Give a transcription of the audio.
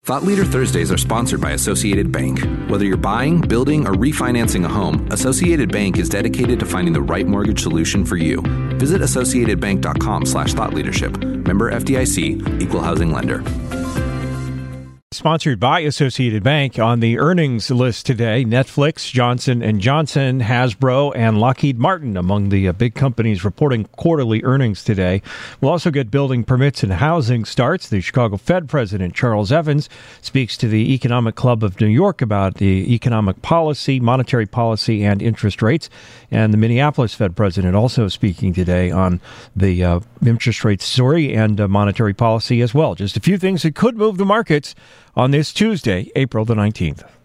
Thought Leader Thursdays are sponsored by Associated Bank. Whether you're buying, building, or refinancing a home, Associated Bank is dedicated to finding the right mortgage solution for you. Visit associatedbank.com/thoughtleadership. Member FDIC, Equal Housing Lender. Sponsored by Associated Bank. On the earnings list today, Netflix, Johnson & Johnson, Hasbro, and Lockheed Martin among the big companies reporting quarterly earnings today. We'll also get building permits and housing starts. The Chicago Fed President Charles Evans speaks to the Economic Club of New York about the economic policy, monetary policy, and interest rates. And the Minneapolis Fed President also speaking today on the interest rate story and monetary policy as well. Just a few things that could move the markets on this Tuesday, April the 19th.